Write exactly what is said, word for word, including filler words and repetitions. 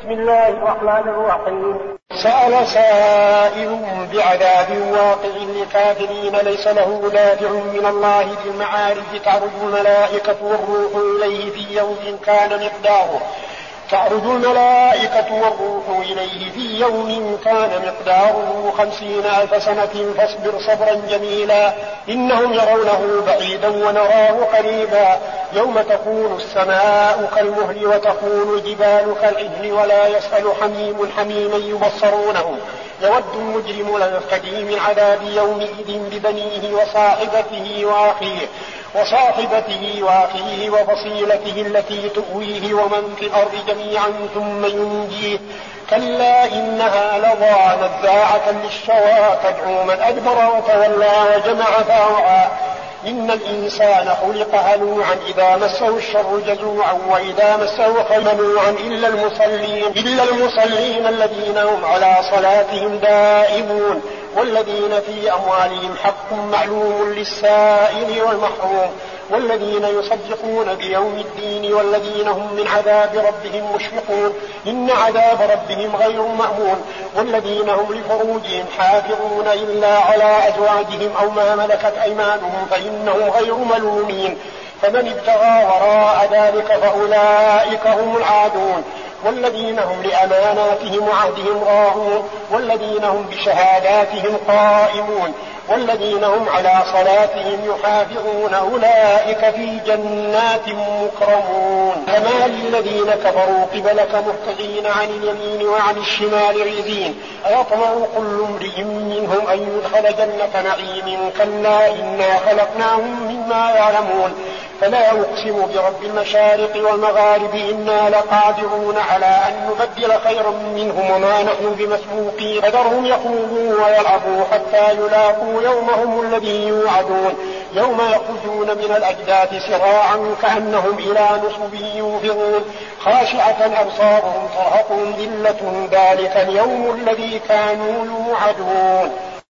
بسم الله الرحمن الرحيم. سأل سائل بعذاب واقع للكافرين ليس له دافع من الله في المعارج تعرج الملائكة والروح إليه في يوم كان مقداره تعرج الملائكة والروح إليه في يوم كان مقداره خمسين ألف سنة فاصبر صبرا جميلا إنهم يرونه بعيدا ونراه قريبا يوم تكون السماء كالمهل وتكون الجبال كالعهن ولا يسأل حميم حميما يبصرونهم يود المجرم لو يفتدي من عذاب يومئذ ببنيه وصاحبته وأخيه وصاحبته وأخيه وفصيلته التي تؤويه ومن في الأرض جميعا ثم ينجيه كلا إنها لظى نزاعة للشوى تدعو من أدبر وتولى وجمع فأوعى إن الإنسان خلق هلوعا إذا مسه الشر جزوعا وإذا مسه خير منوعا إلا المصلين إلا المصلين الذين هم على صلاتهم دائمون والذين في أموالهم حق معلوم للسائل والمحروم والذين يصدقون بيوم الدين والذين هم من عذاب ربهم مشفقون إن عذاب ربهم غير مأمون والذين هم لفروجهم حافظون إلا على أزواجهم أو ما ملكت أيمانهم فإنهم غير ملومين فمن ابتغى وراء ذلك فأولئك هم العادون والذين هم لأماناتهم وعهدهم راعون والذين هم بشهاداتهم قائمون والذين هم على صلاتهم يحافظون أولئك في جنات مكرمون كما للذين كفروا قبلك مهطعين عن اليمين وعن الشمال عزين أيطمع كل امرئ منهم أن يدخل جنة نعيم كلا إنا خلقناهم مما يعلمون فلا أقسم برب المشارق والمغارب إنا لقادرون على أن نبدل خيرا منهم وما نحن بمسبوقين فذرهم يخوضوا ويلعبوا حتى يلاقوا يومهم الذي يوعدون يوم يخرجون من الأجداث سراعا كأنهم إلى نصب يوفضون خاشعة أبصارهم ترهقهم ذلة ذلك اليوم الذي كانوا يوعدون